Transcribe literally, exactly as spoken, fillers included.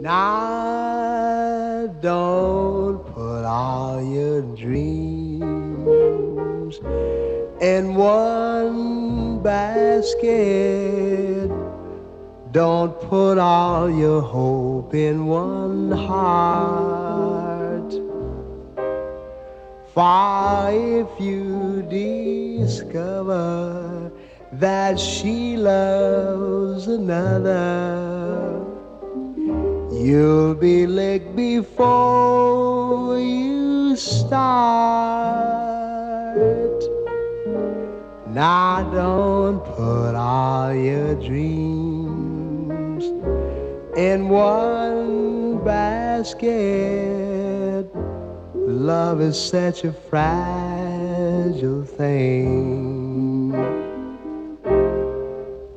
Now don't put all your dreams in one basket. Don't put all your hope in one heart. For if you discover that she loves another, you'll be licked before you start. Now don't put all your dreams in one basket. Love is such a fragile thing.